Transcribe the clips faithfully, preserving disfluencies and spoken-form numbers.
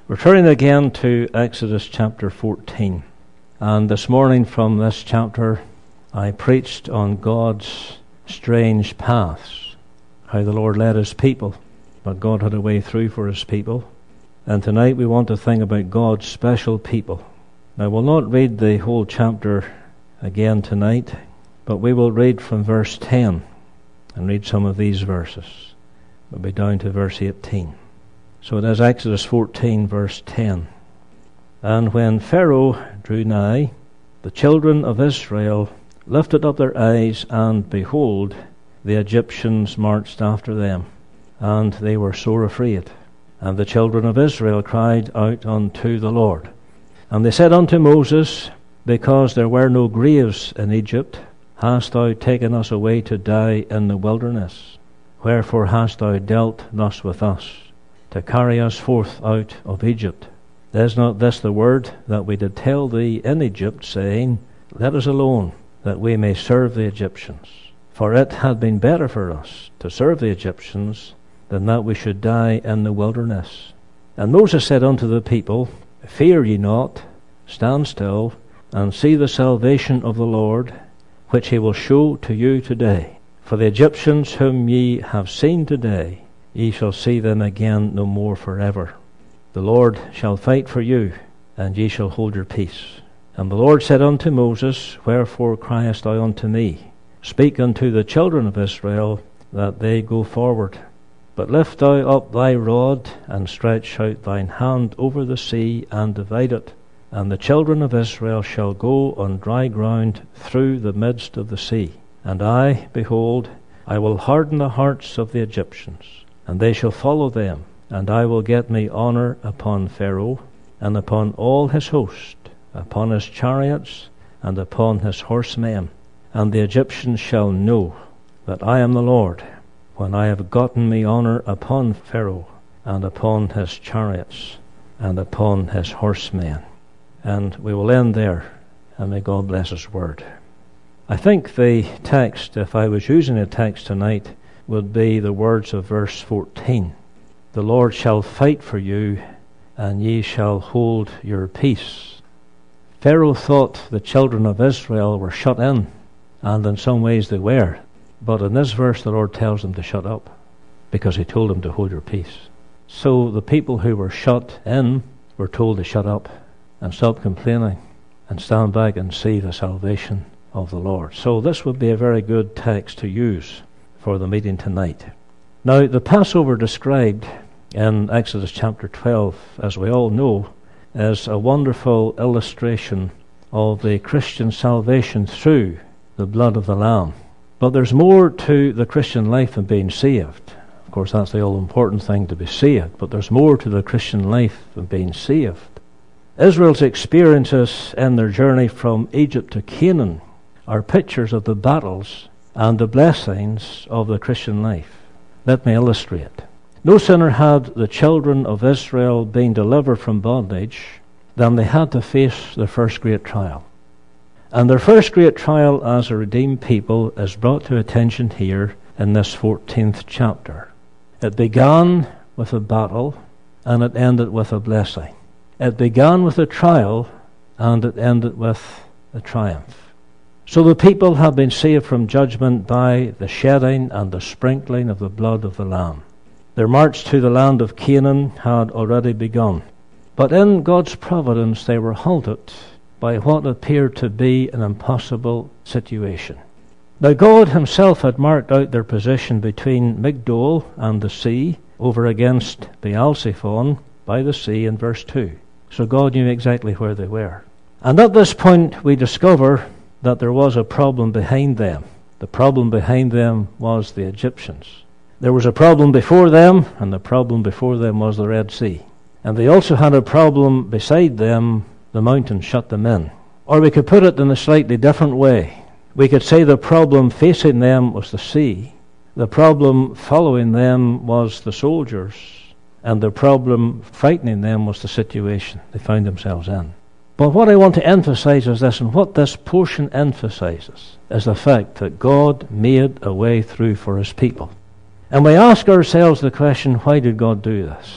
We're turning again to Exodus chapter fourteen. And this morning from this chapter, I preached on God's strange paths, how the Lord led his people, but God had a way through for his people. And tonight we want to think about God's special people. Now we'll not read the whole chapter again tonight, but we will read from verse ten and read some of these verses. We'll be down to verse eighteen. So it is Exodus fourteen, verse ten. And when Pharaoh drew nigh, the children of Israel lifted up their eyes, and behold, the Egyptians marched after them, and they were sore afraid. And the children of Israel cried out unto the Lord. And they said unto Moses, Because there were no graves in Egypt, hast thou taken us away to die in the wilderness? Wherefore hast thou dealt thus with us, to carry us forth out of Egypt? Is not this the word that we did tell thee in Egypt, saying, Let us alone, that we may serve the Egyptians? For it had been better for us to serve the Egyptians than that we should die in the wilderness. And Moses said unto the people, Fear ye not, stand still, and see the salvation of the Lord, which he will show to you today. For the Egyptians whom ye have seen today, ye shall see them again no more forever. The Lord shall fight for you, and ye shall hold your peace. And the Lord said unto Moses, Wherefore criest thou unto me? Speak unto the children of Israel, that they go forward. But lift thou up thy rod, and stretch out thine hand over the sea, and divide it. And the children of Israel shall go on dry ground through the midst of the sea. And I, behold, I will harden the hearts of the Egyptians, and they shall follow them. And I will get me honour upon Pharaoh, and upon all his host, upon his chariots, and upon his horsemen. And the Egyptians shall know that I am the Lord, when I have gotten me honour upon Pharaoh, and upon his chariots, and upon his horsemen. And we will end there, and may God bless his word. I think the text, if I was using a text tonight, would be the words of verse fourteen. The Lord shall fight for you, and ye shall hold your peace. Pharaoh thought the children of Israel were shut in, and in some ways they were. But in this verse the Lord tells them to shut up, because he told them to hold your peace. So the people who were shut in were told to shut up and stop complaining and stand back and see the salvation of the Lord. So this would be a very good text to use for the meeting tonight. Now, the Passover described in Exodus chapter twelve, as we all know, is a wonderful illustration of the Christian salvation through the blood of the Lamb. But there's more to the Christian life than being saved. Of course, that's the all-important thing, to be saved. But there's more to the Christian life than being saved. Israel's experiences in their journey from Egypt to Canaan are pictures of the battles and the blessings of the Christian life. Let me illustrate. No sooner had the children of Israel been delivered from bondage than they had to face their first great trial. And their first great trial as a redeemed people is brought to attention here in this fourteenth chapter. It began with a battle, and it ended with a blessing. It began with a trial, and it ended with a triumph. So the people have been saved from judgment by the shedding and the sprinkling of the blood of the Lamb. Their march to the land of Canaan had already begun. But in God's providence they were halted by what appeared to be an impossible situation. Now God himself had marked out their position between Migdol and the sea, over against Baal-zephon by the sea in verse two. So God knew exactly where they were. And at this point we discover that there was a problem behind them. The problem behind them was the Egyptians. There was a problem before them, and the problem before them was the Red Sea. And they also had a problem beside them. The mountain shut them in. Or we could put it in a slightly different way. We could say the problem facing them was the sea. The problem following them was the soldiers. And the problem frightening them was the situation they found themselves in. But what I want to emphasize is this, and what this portion emphasizes, is the fact that God made a way through for his people. And we ask ourselves the question, why did God do this?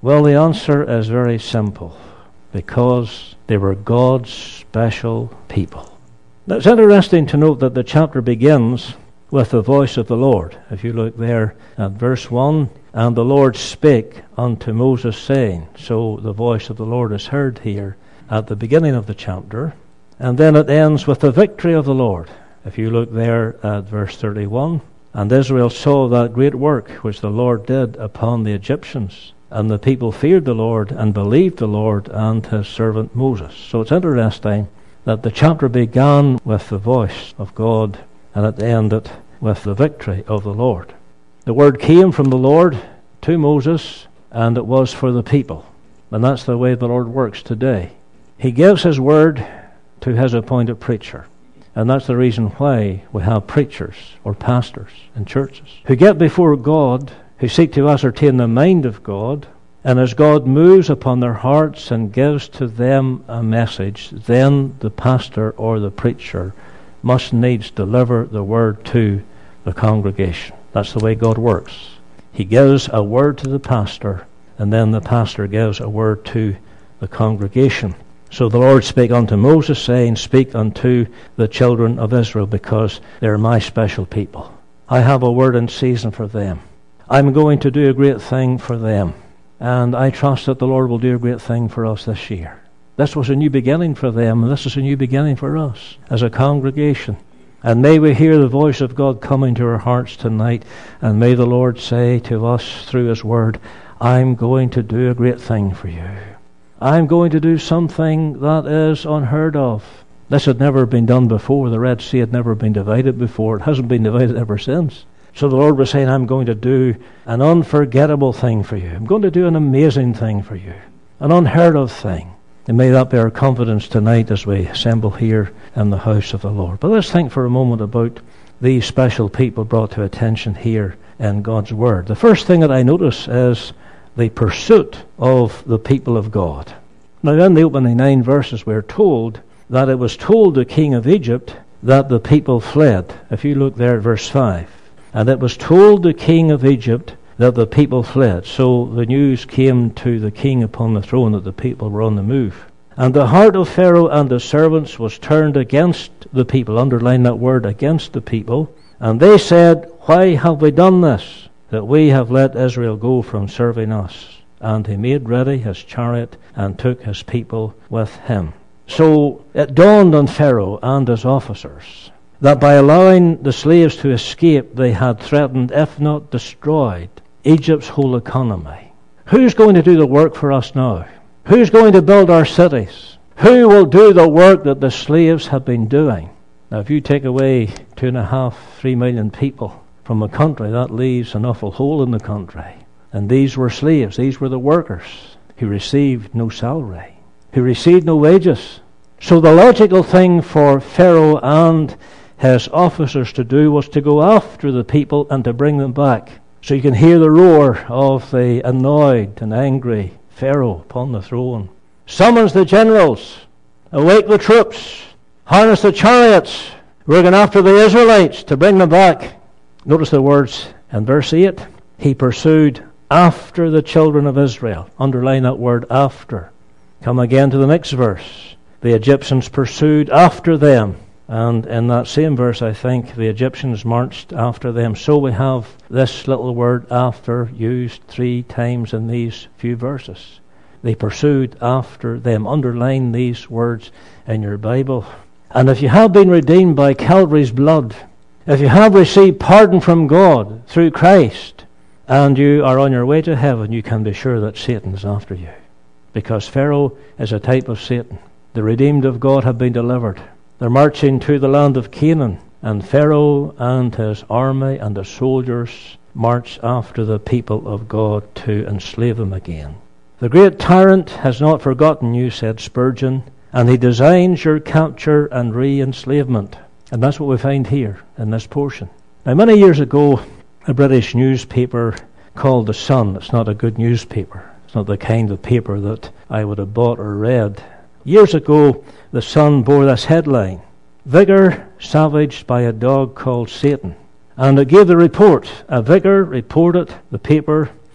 Well, the answer is very simple. Because they were God's special people. Now, it's interesting to note that the chapter begins with the voice of the Lord. If you look there at verse one, and the Lord spake unto Moses, saying. So the voice of the Lord is heard here at the beginning of the chapter. And then it ends with the victory of the Lord. If you look there at verse thirty-one, and Israel saw that great work which the Lord did upon the Egyptians. And the people feared the Lord and believed the Lord and his servant Moses. So it's interesting that the chapter began with the voice of God and it ended with the victory of the Lord. The word came from the Lord to Moses and it was for the people. And that's the way the Lord works today. He gives his word to his appointed preacher. And that's the reason why we have preachers or pastors in churches who get before God, who seek to ascertain the mind of God, and as God moves upon their hearts and gives to them a message, then the pastor or the preacher must needs deliver the word to the congregation. That's the way God works. He gives a word to the pastor, and then the pastor gives a word to the congregation. So the Lord spake unto Moses, saying, Speak unto the children of Israel, because they are my special people. I have a word in season for them. I'm going to do a great thing for them. And I trust that the Lord will do a great thing for us this year. This was a new beginning for them, and this is a new beginning for us as a congregation. And may we hear the voice of God coming to our hearts tonight, and may the Lord say to us through his word, I'm going to do a great thing for you. I'm going to do something that is unheard of. This had never been done before. The Red Sea had never been divided before. It hasn't been divided ever since. So the Lord was saying, I'm going to do an unforgettable thing for you. I'm going to do an amazing thing for you. An unheard of thing. And may that be our confidence tonight as we assemble here in the house of the Lord. But let's think for a moment about these special people brought to attention here in God's Word. The first thing that I notice is the pursuit of the people of God. Now in the opening nine verses we're told that it was told the king of Egypt that the people fled. If you look there at verse five. And it was told the king of Egypt that the people fled. So the news came to the king upon the throne that the people were on the move. And the heart of Pharaoh and the servants was turned against the people. Underline that word, against the people. And they said, Why have we done this, that we have let Israel go from serving us? And he made ready his chariot and took his people with him. So it dawned on Pharaoh and his officers that by allowing the slaves to escape, they had threatened, if not destroyed, Egypt's whole economy. Who's going to do the work for us now? Who's going to build our cities? Who will do the work that the slaves have been doing? Now, if you take away two and a half, three million people from a country, that leaves an awful hole in the country. And these were slaves. These were the workers who received no salary, who received no wages. So the logical thing for Pharaoh and his officers to do was to go after the people and to bring them back. So you can hear the roar of the annoyed and angry Pharaoh upon the throne. Summons the generals, awake the troops, harness the chariots. We're going after the Israelites to bring them back. Notice the words in verse eight. He pursued after the children of Israel. Underline that word, after. Come again to the next verse. The Egyptians pursued after them. And in that same verse, I think, the Egyptians marched after them. So we have this little word after used three times in these few verses. They pursued after them. Underline these words in your Bible. And if you have been redeemed by Calvary's blood, if you have received pardon from God through Christ, and you are on your way to heaven, you can be sure that Satan is after you. Because Pharaoh is a type of Satan. The redeemed of God have been delivered. They're marching to the land of Canaan, and Pharaoh and his army and the soldiers march after the people of God to enslave them again. The great tyrant has not forgotten you, said Spurgeon, and he designs your capture and re-enslavement. And that's what we find here in this portion. Now, many years ago, a British newspaper called The Sun, it's not a good newspaper. It's not the kind of paper that I would have bought or read. Years ago, The Sun bore this headline, Vicar savaged by a dog called Satan. And it gave the report. A vicar reported, the paper,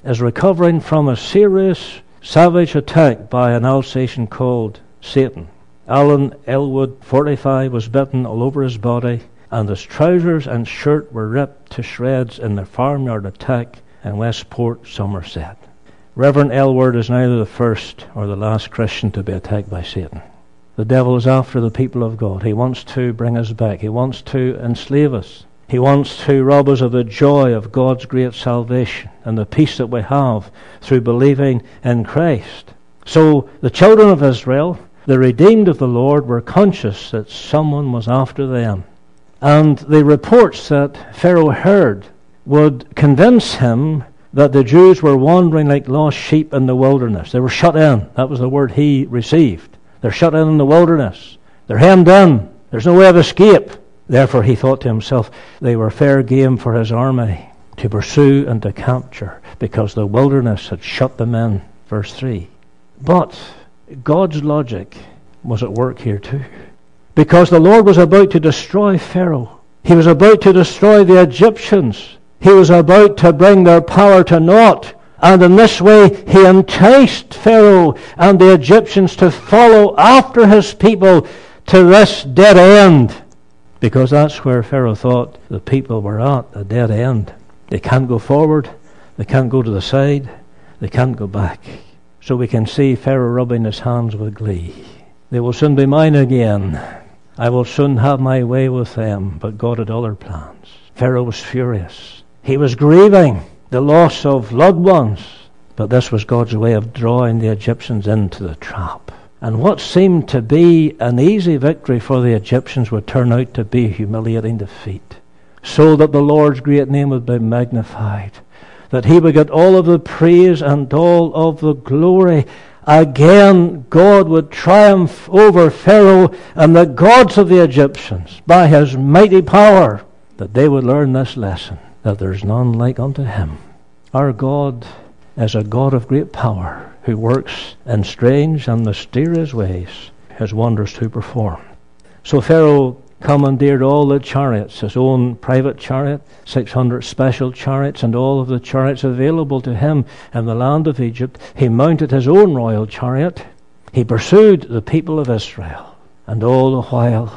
is recovering from a serious, savage attack by an Alsatian called Satan. Alan Elwood, forty-five, was bitten all over his body, and his trousers and shirt were ripped to shreds in the farmyard attack in Westport, Somerset. Reverend Elwood is neither the first or the last Christian to be attacked by Satan. The devil is after the people of God. He wants to bring us back. He wants to enslave us. He wants to rob us of the joy of God's great salvation and the peace that we have through believing in Christ. So the children of Israel, the redeemed of the Lord, were conscious that someone was after them. And the reports that Pharaoh heard would convince him that the Jews were wandering like lost sheep in the wilderness. They were shut in. That was the word he received. They're shut in in the wilderness. They're hemmed in. There's no way of escape. Therefore, he thought to himself, they were fair game for his army to pursue and to capture, because the wilderness had shut them in. Verse three. But God's logic was at work here too. Because the Lord was about to destroy Pharaoh. He was about to destroy the Egyptians. He was about to bring their power to naught. And in this way, he enticed Pharaoh and the Egyptians to follow after his people to this dead end. Because that's where Pharaoh thought the people were at, a dead end. They can't go forward. They can't go to the side. They can't go back. So we can see Pharaoh rubbing his hands with glee. They will soon be mine again. I will soon have my way with them. But God had other plans. Pharaoh was furious. He was grieving the loss of loved ones. But this was God's way of drawing the Egyptians into the trap. And what seemed to be an easy victory for the Egyptians would turn out to be a humiliating defeat. So that the Lord's great name would be magnified. That he would get all of the praise and all of the glory. Again, God would triumph over Pharaoh and the gods of the Egyptians by his mighty power. That they would learn this lesson, that there's none like unto him. Our God is a God of great power, who works in strange and mysterious ways his wonders to perform. So Pharaoh commandeered all the chariots, his own private chariot, six hundred special chariots, and all of the chariots available to him in the land of Egypt. He mounted his own royal chariot. He pursued the people of Israel. And all the while,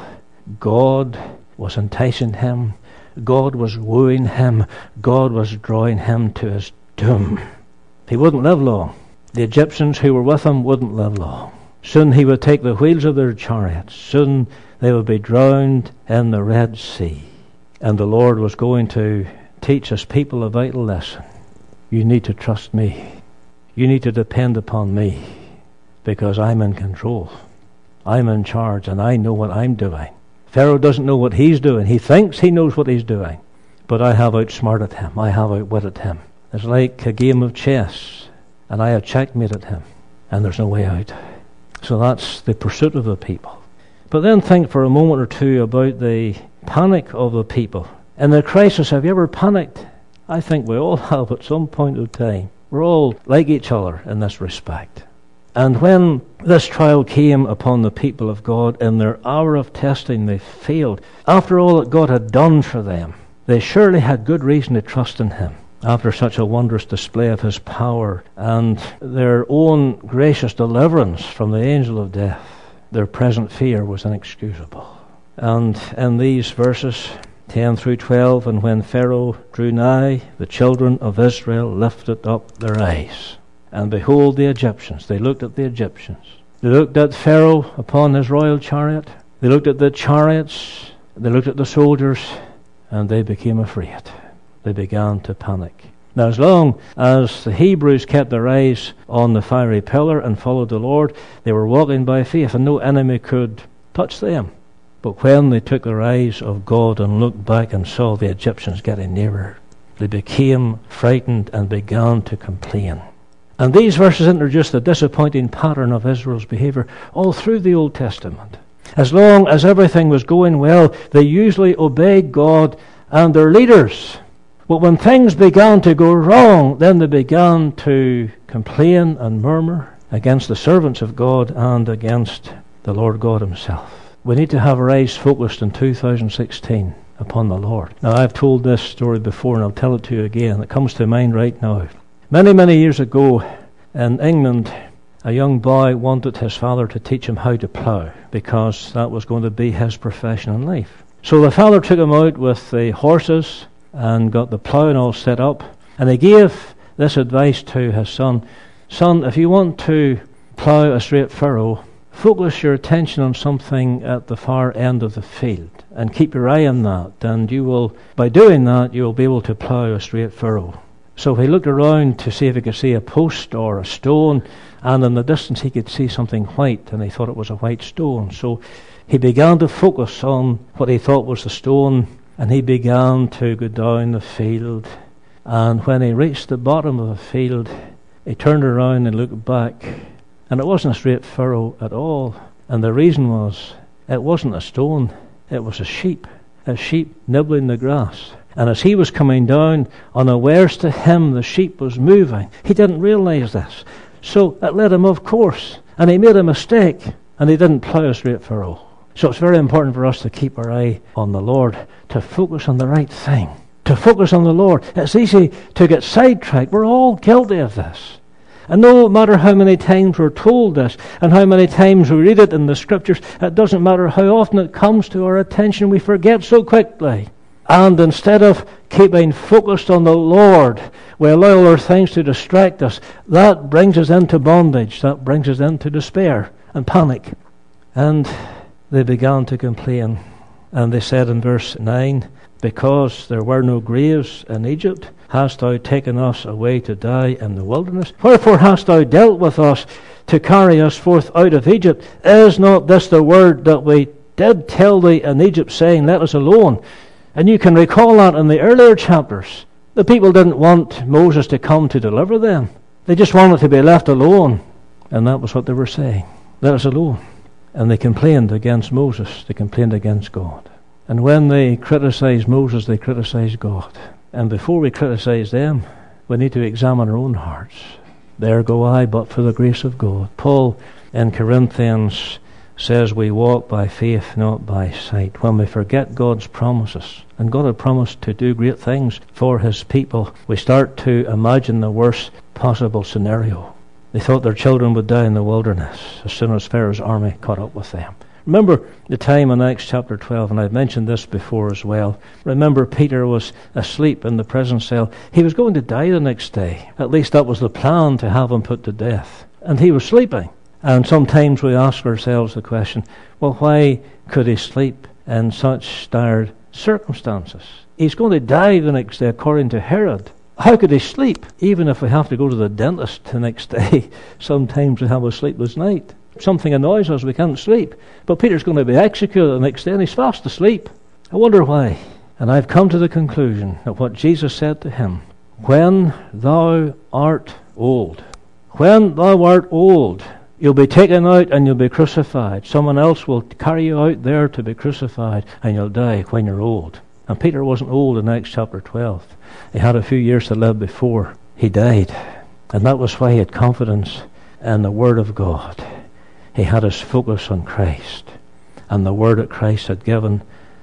God was enticing him. God was wooing him. God was drawing him to his doom. He wouldn't live long. The Egyptians who were with him wouldn't live long. Soon he would take the wheels of their chariots. Soon they would be drowned in the Red Sea. And the Lord was going to teach his people a vital lesson. You need to trust me. You need to depend upon me, because I'm in control. I'm in charge, and I know what I'm doing. Pharaoh doesn't know what he's doing. He thinks he knows what he's doing. But I have outsmarted him. I have outwitted him. It's like a game of chess, and I have checkmated him, and there's no way out. So that's the pursuit of the people. But then think for a moment or two about the panic of the people. In the crisis, have you ever panicked? I think we all have at some point of time. We're all like each other in this respect. And when this trial came upon the people of God, in their hour of testing, they failed. After all that God had done for them, they surely had good reason to trust in him. After such a wondrous display of his power and their own gracious deliverance from the angel of death, their present fear was inexcusable. And in these verses, ten through twelve, and when Pharaoh drew nigh, the children of Israel lifted up their eyes. And behold the Egyptians. They looked at the Egyptians. They looked at Pharaoh upon his royal chariot. They looked at the chariots. They looked at the soldiers. And they became afraid. They began to panic. Now, as long as the Hebrews kept their eyes on the fiery pillar and followed the Lord, they were walking by faith, and no enemy could touch them. But when they took their eyes of God and looked back and saw the Egyptians getting nearer, they became frightened and began to complain. And these verses introduce the disappointing pattern of Israel's behavior all through the Old Testament. As long as everything was going well, they usually obeyed God and their leaders. But when things began to go wrong, then they began to complain and murmur against the servants of God and against the Lord God himself. We need to have our eyes focused in two thousand sixteen upon the Lord. Now, I've told this story before, and I'll tell it to you again. It comes to mind right now. Many, many years ago in England, a young boy wanted his father to teach him how to plough because that was going to be his profession in life. So the father took him out with the horses and got the plough all set up, and he gave this advice to his son: son, if you want to plough a straight furrow, focus your attention on something at the far end of the field and keep your eye on that, and you will, by doing that, you will be able to plough a straight furrow. So he looked around to see if he could see a post or a stone, and in the distance he could see something white, and he thought it was a white stone. So he began to focus on what he thought was the stone, and he began to go down the field. And when he reached the bottom of the field, he turned around and looked back, and it wasn't a straight furrow at all. And the reason was, it wasn't a stone, it was a sheep, a sheep nibbling the grass. And as he was coming down, unawares to him, the sheep was moving. He didn't realize this. So it led him off course, and he made a mistake, and he didn't plough a straight furrow. So it's very important for us to keep our eye on the Lord, to focus on the right thing, to focus on the Lord. It's easy to get sidetracked. We're all guilty of this. And no matter how many times we're told this, and how many times we read it in the Scriptures, it doesn't matter how often it comes to our attention, we forget so quickly. And instead of keeping focused on the Lord, we allow other things to distract us. That brings us into bondage. That brings us into despair and panic. And they began to complain. And they said in verse nine, because there were no graves in Egypt, hast thou taken us away to die in the wilderness? Wherefore hast thou dealt with us to carry us forth out of Egypt? Is not this the word that we did tell thee in Egypt, saying, let us alone? And you can recall that in the earlier chapters. The people didn't want Moses to come to deliver them. They just wanted to be left alone. And that was what they were saying. Let us alone. And they complained against Moses. They complained against God. And when they criticized Moses, they criticized God. And before we criticize them, we need to examine our own hearts. There go I, but for the grace of God. Paul in Corinthians says we walk by faith, not by sight. When we forget God's promises, and God had promised to do great things for his people, we start to imagine the worst possible scenario. They thought their children would die in the wilderness as soon as Pharaoh's army caught up with them. Remember the time in Acts chapter twelve, and I've mentioned this before as well. Remember Peter was asleep in the prison cell. He was going to die the next day. At least that was the plan, to have him put to death. And he was sleeping. And sometimes we ask ourselves the question, well, why could he sleep in such dire circumstances? He's going to die the next day according to Herod. How could he sleep? Even if we have to go to the dentist the next day, sometimes we have a sleepless night. Something annoys us, we can't sleep. But Peter's going to be executed the next day and he's fast asleep. I wonder why. And I've come to the conclusion that what Jesus said to him, when thou art old, when thou art old, you'll be taken out and you'll be crucified. Someone else will carry you out there to be crucified, and you'll die when you're old. And Peter wasn't old in Acts chapter twelve. He had a few years to live before he died. And that was why he had confidence in the Word of God. He had his focus on Christ and the word that Christ had given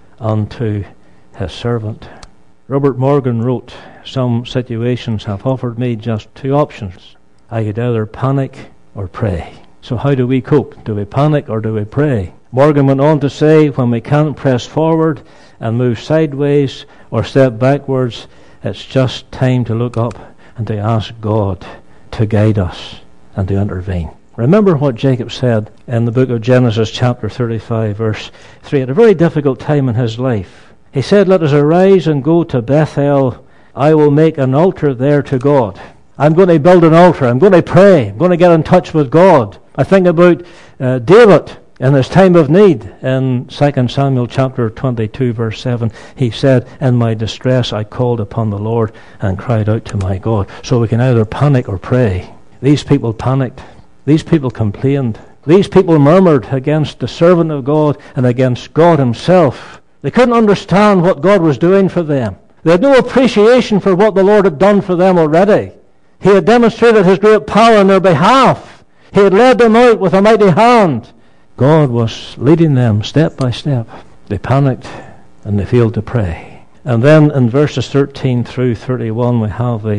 unto his servant. Robert Morgan wrote, some situations have offered me just two options. I could either panic or pray. So how do we cope? Do we panic or do we pray? Morgan went on to say, when we can't press forward and move sideways or step backwards, it's just time to look up and to ask God to guide us and to intervene. Remember what Jacob said in the book of Genesis chapter thirty-five verse three, at a very difficult time in his life. He said, let us arise and go to Bethel. I will make an altar there to God. I'm going to build an altar. I'm going to pray. I'm going to get in touch with God. I think about uh, David in his time of need. In Second Samuel chapter twenty-two verse seven, he said, in my distress I called upon the Lord and cried out to my God. So we can either panic or pray. These people panicked. These people complained. These people murmured against the servant of God and against God himself. They couldn't understand what God was doing for them. They had no appreciation for what the Lord had done for them already. He had demonstrated his great power on their behalf. He had led them out with a mighty hand. God was leading them step by step. They panicked and they failed to pray. And then in verses thirteen through thirty-one we have the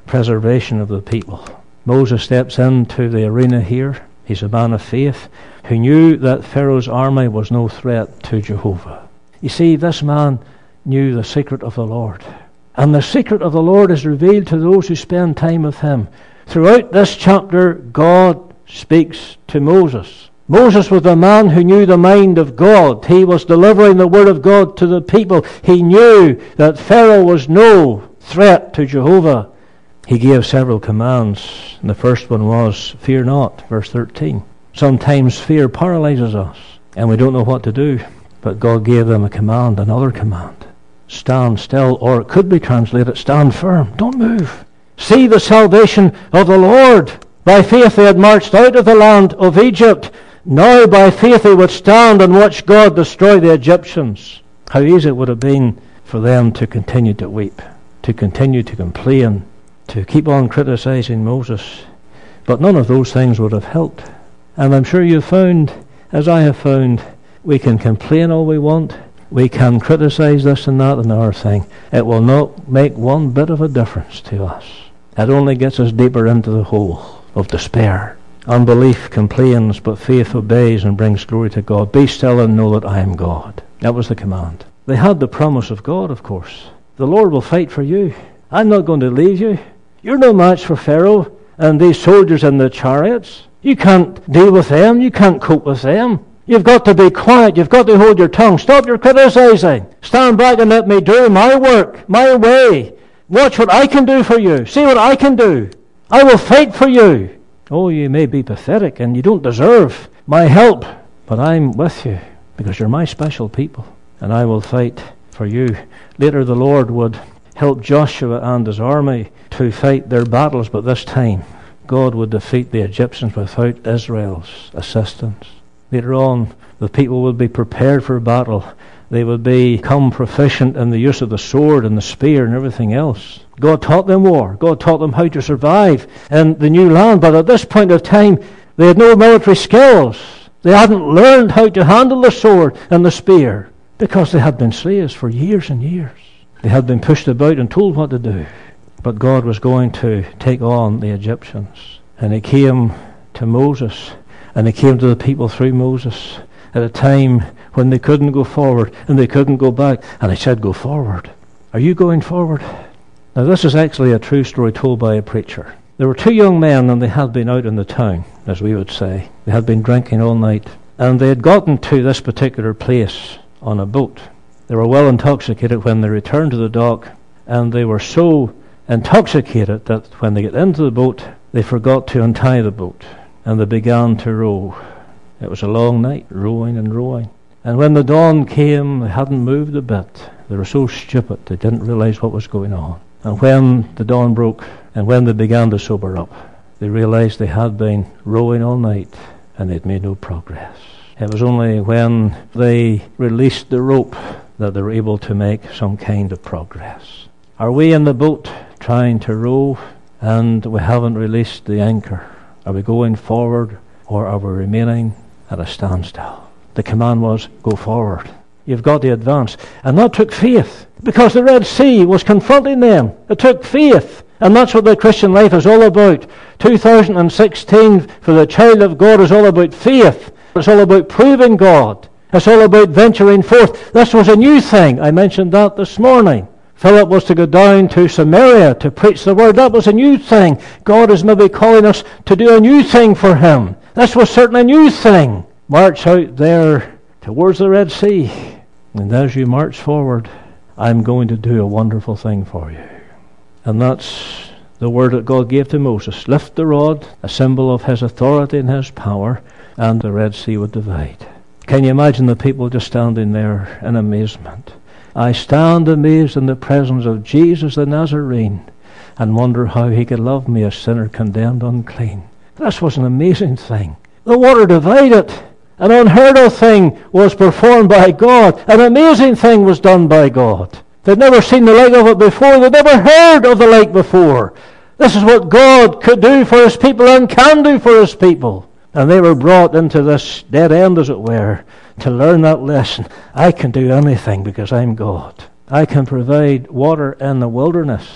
preservation of the people. Moses steps into the arena here. He's a man of faith who knew that Pharaoh's army was no threat to Jehovah. You see, this man knew the secret of the Lord. And the secret of the Lord is revealed to those who spend time with him. Throughout this chapter, God speaks to Moses. Moses was the man who knew the mind of God. He was delivering the word of God to the people. He knew that Pharaoh was no threat to Jehovah. He gave several commands. And the first one was, fear not, verse thirteen. Sometimes fear paralyzes us, and we don't know what to do. But God gave them a command, another command. Stand still, or it could be translated, stand firm. Don't move. See the salvation of the Lord. By faith they had marched out of the land of Egypt. Now by faith they would stand and watch God destroy the Egyptians. How easy it would have been for them to continue to weep, to continue to complain, to keep on criticizing Moses. But none of those things would have helped. And I'm sure you've found, as I have found, we can complain all we want. We can criticize this and that and the other thing. It will not make one bit of a difference to us. It only gets us deeper into the hole of despair. Unbelief complains, but faith obeys and brings glory to God. Be still and know that I am God. That was the command. They had the promise of God, of course. The Lord will fight for you. I'm not going to leave you. You're no match for Pharaoh and these soldiers in the chariots. You can't deal with them. You can't cope with them. You've got to be quiet. You've got to hold your tongue. Stop your criticizing. Stand back and let me do my work, my way. Watch what I can do for you. See what I can do. I will fight for you. Oh, you may be pathetic and you don't deserve my help, but I'm with you because you're my special people, and I will fight for you. Later the Lord would help Joshua and his army to fight their battles, but this time God would defeat the Egyptians without Israel's assistance. Later on, the people would be prepared for battle. They would become proficient in the use of the sword and the spear and everything else. God taught them war. God taught them how to survive in the new land. But at this point of time, they had no military skills. They hadn't learned how to handle the sword and the spear because they had been slaves for years and years. They had been pushed about and told what to do. But God was going to take on the Egyptians. And He came to Moses, and He came to the people through Moses at a time when they couldn't go forward and they couldn't go back. And He said, go forward. Are you going forward? Now this is actually a true story told by a preacher. There were two young men, and they had been out in the town, as we would say. They had been drinking all night. And they had gotten to this particular place on a boat. They were well intoxicated when they returned to the dock, and they were so intoxicated that when they got into the boat, they forgot to untie the boat, and they began to row. It was a long night, rowing and rowing. And when the dawn came, they hadn't moved a bit. They were so stupid, they didn't realize what was going on. And when the dawn broke, and when they began to sober up, they realized they had been rowing all night, and they'd made no progress. It was only when they released the rope that they were able to make some kind of progress. Are we in the boat trying to row, and we haven't released the anchor? Are we going forward, or are we remaining at a standstill? The command was, go forward. You've got to advance. And that took faith, because the Red Sea was confronting them. It took faith. And that's what the Christian life is all about. two thousand sixteen for the child of God is all about faith. It's all about proving God. It's all about venturing forth. This was a new thing. I mentioned that this morning. Philip was to go down to Samaria to preach the word. That was a new thing. God is maybe calling us to do a new thing for Him. This was certainly a new thing. March out there towards the Red Sea. And as you march forward, I'm going to do a wonderful thing for you. And that's the word that God gave to Moses. Lift the rod, a symbol of His authority and His power, and the Red Sea would divide. Can you imagine the people just standing there in amazement? I stand amazed in the presence of Jesus the Nazarene and wonder how He could love me, a sinner condemned unclean. This was an amazing thing. The water divided. An unheard of thing was performed by God. An amazing thing was done by God. They'd never seen the like of it before. They'd never heard of the like before. This is what God could do for His people and can do for His people. And they were brought into this dead end, as it were, to learn that lesson. I can do anything because I'm God. I can provide water in the wilderness.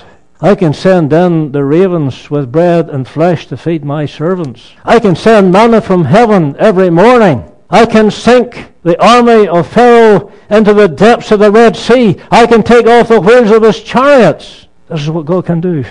I can send in the ravens with bread and flesh to feed my servants. I can send manna from heaven every morning. I can sink the army of Pharaoh into the depths of the Red Sea. I can take off the wheels of his chariots. This is what God can do.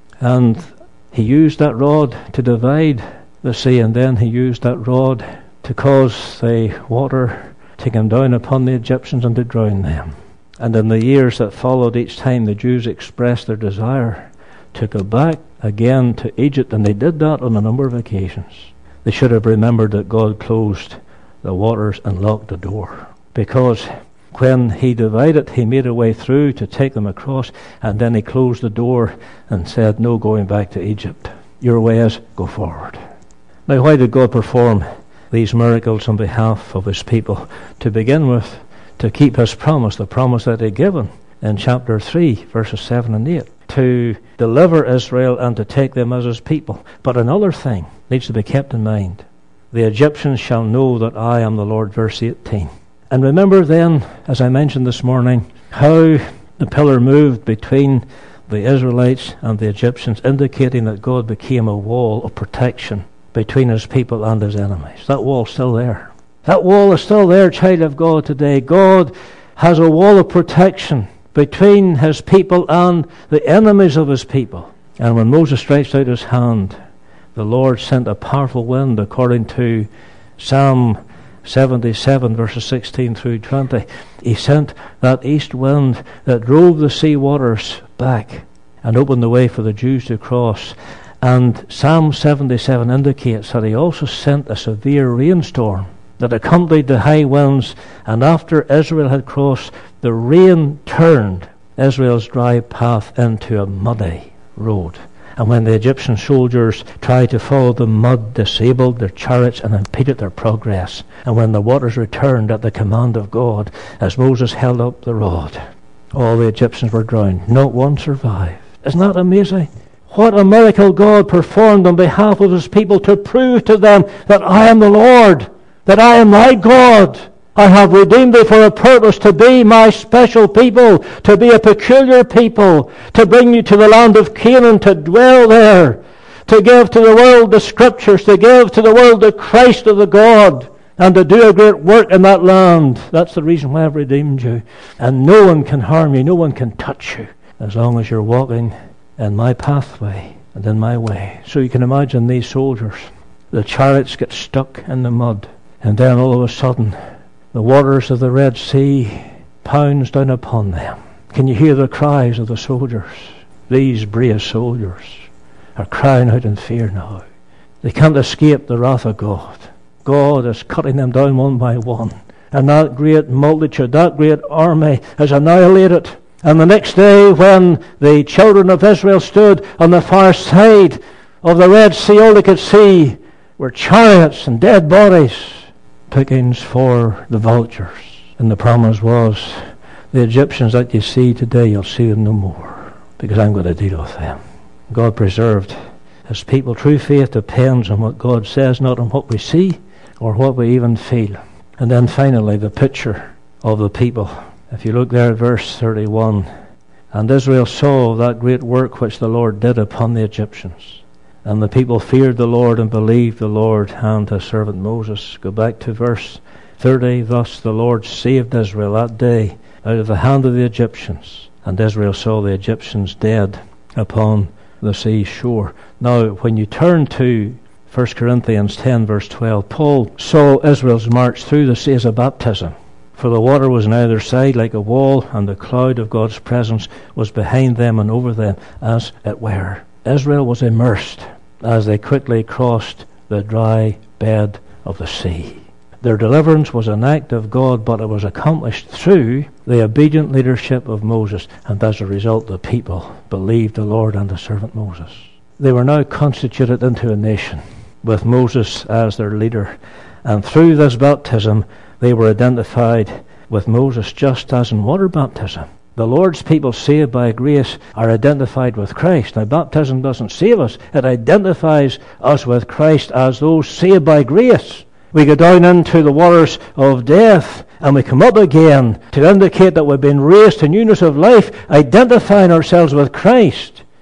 And he used that rod to divide the sea, and then he used that rod to cause the water to come down upon the Egyptians and to drown them. And in the years that followed, each time the Jews expressed their desire to go back again to Egypt, and they did that on a number of occasions, they should have remembered that God closed the waters and locked the door. Because when he divided, he made a way through to take them across, and then he closed the door and said, no going back to Egypt. Your way is, go forward. Now, why did God perform these miracles on behalf of his people? To begin with, to keep his promise, the promise that he had given in chapter three, verses seven and eight, to deliver Israel and to take them as his people. But another thing needs to be kept in mind. The Egyptians shall know that I am the Lord, verse eighteen. And remember then, as I mentioned this morning, how the pillar moved between the Israelites and the Egyptians, indicating that God became a wall of protection between his people and his enemies. That wall's still there. That wall is still there, child of God, today. God has a wall of protection between his people and the enemies of his people. And when Moses stretched out his hand, the Lord sent a powerful wind, according to Psalm seventy-seven, verses sixteen through twenty. He sent that east wind that drove the sea waters back and opened the way for the Jews to cross. And Psalm seventy-seven indicates that he also sent a severe rainstorm that accompanied the high winds, and after Israel had crossed, the rain turned Israel's dry path into a muddy road. And when the Egyptian soldiers tried to follow, the mud disabled their chariots and impeded their progress. And when the waters returned at the command of God, as Moses held up the rod, all the Egyptians were drowned. Not one survived. Isn't that amazing? What a miracle God performed on behalf of his people to prove to them that I am the Lord, that I am thy God. I have redeemed thee for a purpose, to be my special people, to be a peculiar people, to bring you to the land of Canaan, to dwell there, to give to the world the scriptures, to give to the world the Christ of the God, and to do a great work in that land. That's the reason why I've redeemed you. And no one can harm you, no one can touch you, as long as you're walking in my pathway and in my way. So you can imagine these soldiers. The chariots get stuck in the mud, and then all of a sudden, the waters of the Red Sea pounds down upon them. Can you hear the cries of the soldiers? These brave soldiers are crying out in fear now. They can't escape the wrath of God. God is cutting them down one by one. And that great multitude, that great army is annihilated. And the next day, when the children of Israel stood on the far side of the Red Sea, all they could see were chariots and dead bodies, pickings for the vultures. And the promise was, the Egyptians that you see today, you'll see them no more, because I'm going to deal with them. God preserved his people. True faith depends on what God says, not on what we see or what we even feel. And then finally, the picture of the people. If you look there at verse thirty-one, and Israel saw that great work which the Lord did upon the Egyptians, and the people feared the Lord and believed the Lord and his servant Moses. Go back to verse thirty. Thus the Lord saved Israel that day out of the hand of the Egyptians, and Israel saw the Egyptians dead upon the sea shore. Now, when you turn to First Corinthians ten, verse twelve, Paul saw Israel's march through the sea as a baptism. For the water was on either side like a wall, and the cloud of God's presence was behind them and over them, as it were. Israel was immersed as they quickly crossed the dry bed of the sea. Their deliverance was an act of God, but it was accomplished through the obedient leadership of Moses, and as a result the people believed the Lord and his servant Moses. They were now constituted into a nation, with Moses as their leader, and through this baptism they were identified with Moses, just as in water baptism. The Lord's people saved by grace are identified with Christ. Now, baptism doesn't save us. It identifies us with Christ as those saved by grace. We go down into the waters of death, and we come up again to indicate that we've been raised to newness of life, identifying ourselves with Christ.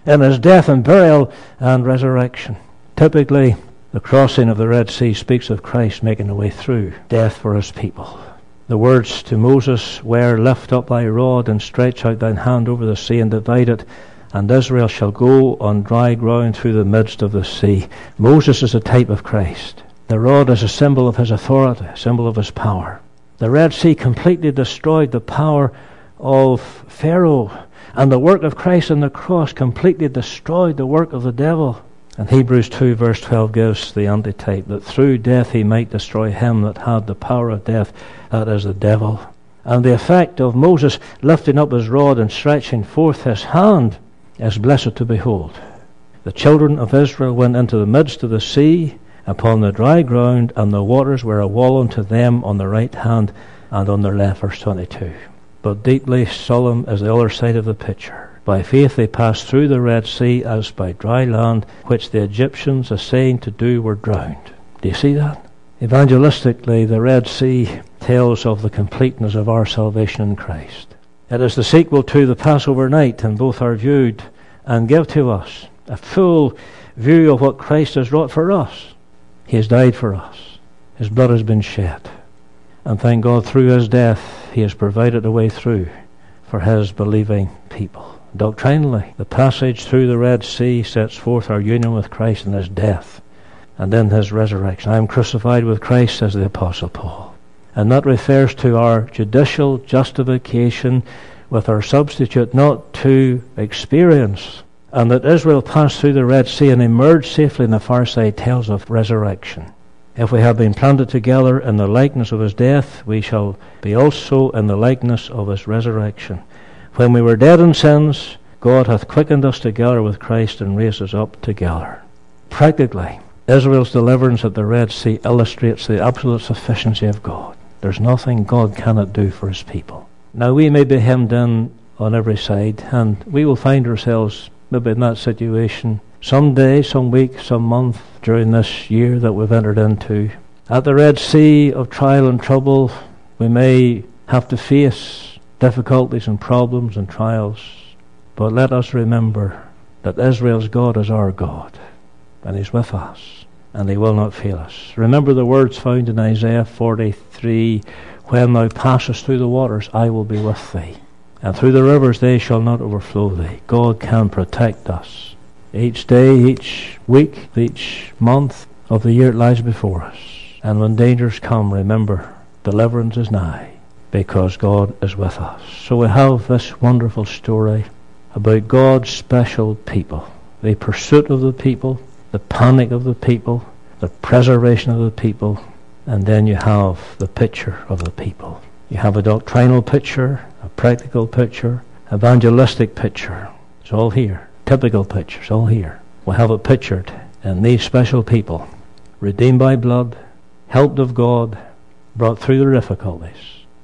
in his death and burial and resurrection. Typically, the crossing of the Red Sea speaks of Christ making a way through death for his people. The words to Moses were, "Lift up thy rod and stretch out thine hand over the sea and divide it, and Israel shall go on dry ground through the midst of the sea." Moses is a type of Christ. The rod is a symbol of his authority, a symbol of his power. The Red Sea completely destroyed the power of Pharaoh, and the work of Christ on the cross completely destroyed the work of the devil. And Hebrews two verse twelve gives the antitype, that through death he might destroy him that had the power of death, that is the devil. And the effect of Moses lifting up his rod and stretching forth his hand is blessed to behold. The children of Israel went into the midst of the sea upon the dry ground, and the waters were a wall unto them on the right hand and on their left. Verse twenty-two. But deeply solemn is the other side of the picture. By faith they passed through the Red Sea as by dry land, which the Egyptians, essaying to do, were drowned. Do you see that? Evangelistically, the Red Sea tells of the completeness of our salvation in Christ. It is the sequel to the Passover night, and both are viewed and give to us a full view of what Christ has wrought for us. He has died for us. His blood has been shed. And thank God, through his death, he has provided a way through for his believing people. Doctrinally, the passage through the Red Sea sets forth our union with Christ in his death and in his resurrection. I am crucified with Christ, says the Apostle Paul. And that refers to our judicial justification with our substitute, not to experience. And that Israel passed through the Red Sea and emerged safely on the far side tells of resurrection. If we have been planted together in the likeness of his death, we shall be also in the likeness of his resurrection. When we were dead in sins, God hath quickened us together with Christ and raised us up together. Practically, Israel's deliverance at the Red Sea illustrates the absolute sufficiency of God. There's nothing God cannot do for his people. Now we may be hemmed in on every side, and we will find ourselves maybe in that situation some day, some week, some month during this year that we've entered into. At the Red Sea of trial and trouble, we may have to face difficulties and problems and trials. But let us remember that Israel's God is our God, and he's with us, and he will not fail us. Remember the words found in Isaiah forty-three, "When thou passest through the waters, I will be with thee, and through the rivers they shall not overflow thee." God can protect us. Each day, each week, each month of the year it lies before us. And when dangers come, remember, deliverance is nigh, because God is with us. So we have this wonderful story about God's special people, the pursuit of the people, the panic of the people, the preservation of the people, and then you have the picture of the people. You have a doctrinal picture, a practical picture, evangelistic picture. It's all here. Typical pictures, all here. We have it pictured in these special people, redeemed by blood, helped of God, brought through their difficulties.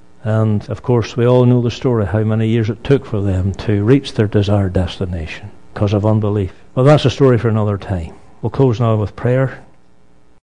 And of course we all know the story, how many years it took for them to reach their desired destination because of unbelief. Well, that's a story for another time. We'll close now with prayer.